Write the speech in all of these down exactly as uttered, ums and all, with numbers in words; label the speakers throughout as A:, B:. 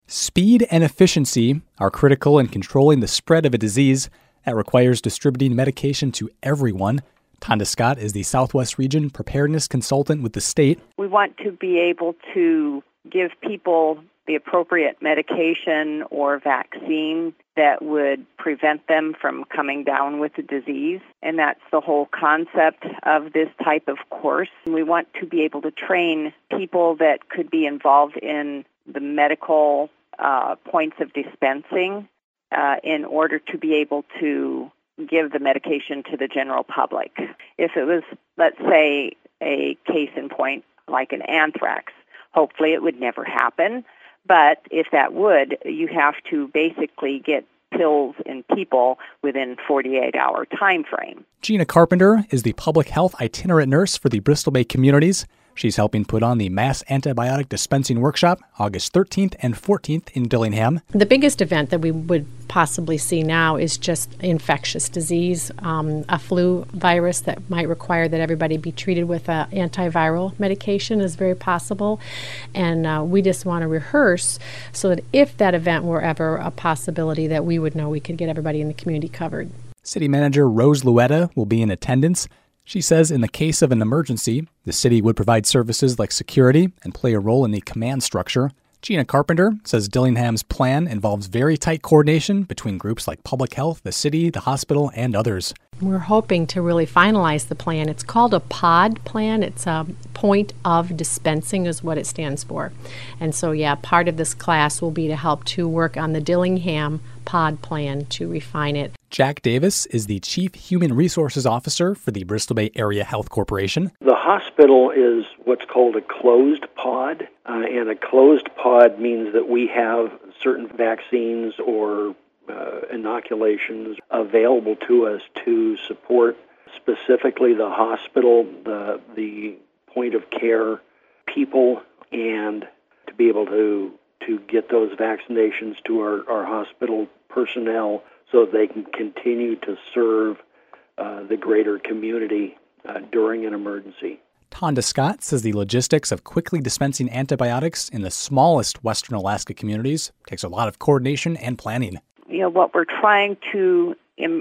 A: Speed and efficiency are critical in controlling the spread of a disease that requires distributing medication to everyone. Tonda Scott is the Southwest Region Preparedness Consultant with the state.
B: We want to be able to give people the appropriate medication or vaccine that would prevent them from coming down with the disease. And that's the whole concept of this type of course. We want to be able to train people that could be involved in the medical uh, points of dispensing uh, in order to be able to give the medication to the general public. If it was, let's say, a case in point like an anthrax, hopefully it would never happen. But if that would, you have to basically get pills in people within forty-eight hour time frame.
A: Gina Carpenter is the public health itinerant nurse for the Bristol Bay Communities. She's helping put on the Mass Antibiotic Dispensing Workshop August thirteenth and fourteenth in Dillingham.
C: The biggest event that we would possibly see now is just infectious disease, um, a flu virus that might require that everybody be treated with an antiviral medication is very possible. And uh, we just want to rehearse so that if that event were ever a possibility, that we would know we could get everybody in the community covered.
A: City Manager Rose Luetta will be in attendance. She says in the case of an emergency, the city would provide services like security and play a role in the command structure. Gina Carpenter says Dillingham's plan involves very tight coordination between groups like public health, the city, the hospital, and others.
C: We're hoping to really finalize the plan. It's called a POD plan. It's a point of dispensing is what it stands for. And so, yeah, part of this class will be to help to work on the Dillingham POD plan to refine it.
A: Jack Davis is the Chief Human Resources Officer for the Bristol Bay Area Health Corporation.
D: The hospital is what's called a closed pod, uh, and a closed pod means that we have certain vaccines or uh, inoculations available to us to support specifically the hospital, the the point of care people, and to be able to to get those vaccinations to our, our hospital personnel so they can continue to serve uh, the greater community uh, during an emergency.
A: Tonda Scott says the logistics of quickly dispensing antibiotics in the smallest Western Alaska communities takes a lot of coordination and planning.
B: You know, what we're trying to im-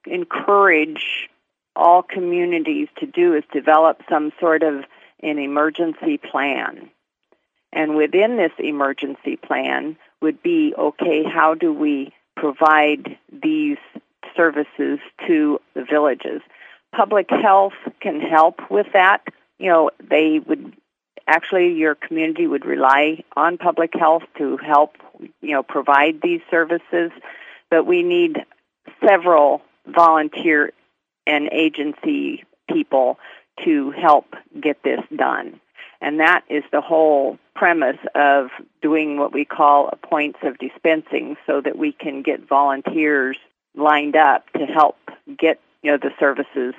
B: encourage all communities to do is develop some sort of an emergency plan. And within this emergency plan would be, okay, how do we provide these services to the villages? Public health can help with that. You know, they would actually, your community would rely on public health to help, you know, provide these services. But we need several volunteer and agency people to help get this done. And that is the whole premise of doing what we call a points of dispensing, so that we can get volunteers lined up to help get, you know, the services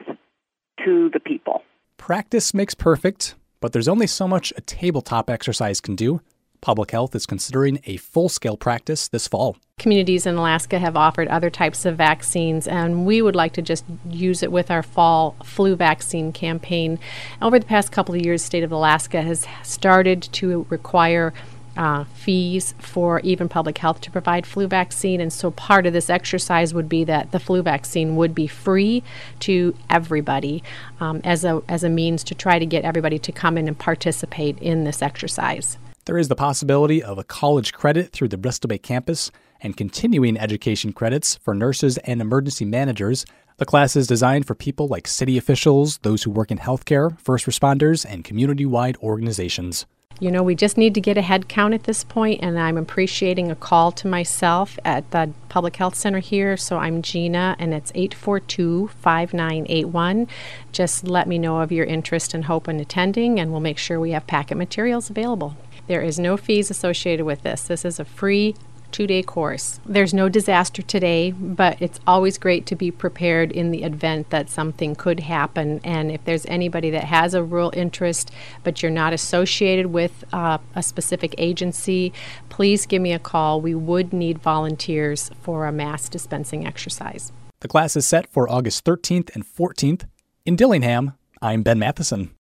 B: to the people.
A: Practice makes perfect, but there's only so much a tabletop exercise can do. Public Health is considering a full-scale practice this fall.
C: Communities in Alaska have offered other types of vaccines, and we would like to just use it with our fall flu vaccine campaign. Over the past couple of years, the state of Alaska has started to require uh, fees for even public health to provide flu vaccine, and so part of this exercise would be that the flu vaccine would be free to everybody um, as a as a means to try to get everybody to come in and participate in this exercise.
A: There is the possibility of a college credit through the Bristol Bay campus and continuing education credits for nurses and emergency managers. The class is designed for people like city officials, those who work in healthcare, first responders, and community-wide organizations.
C: You know, we just need to get a head count at this point, and I'm appreciating a call to myself at the Public Health Center here. So I'm Gina, and it's eight four two, five nine eight one. Just let me know of your interest and hope in attending, and we'll make sure we have packet materials available. There is no fees associated with this. This is a free two-day course. There's no disaster today, but it's always great to be prepared in the event that something could happen. And if there's anybody that has a real interest, but you're not associated with uh, a specific agency, please give me a call. We would need volunteers for a mass dispensing exercise.
A: The class is set for August thirteenth and fourteenth. In Dillingham, I'm Ben Matheson.